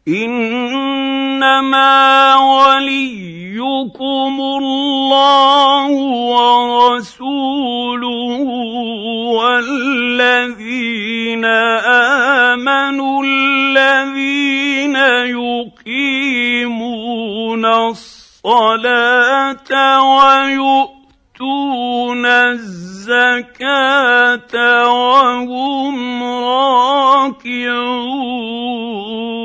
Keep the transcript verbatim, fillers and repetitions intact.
إنما وليكم الله ورسوله والذين آمنوا الذين يقيمون الصلاة ويؤتون الزكاة وهم راكعون.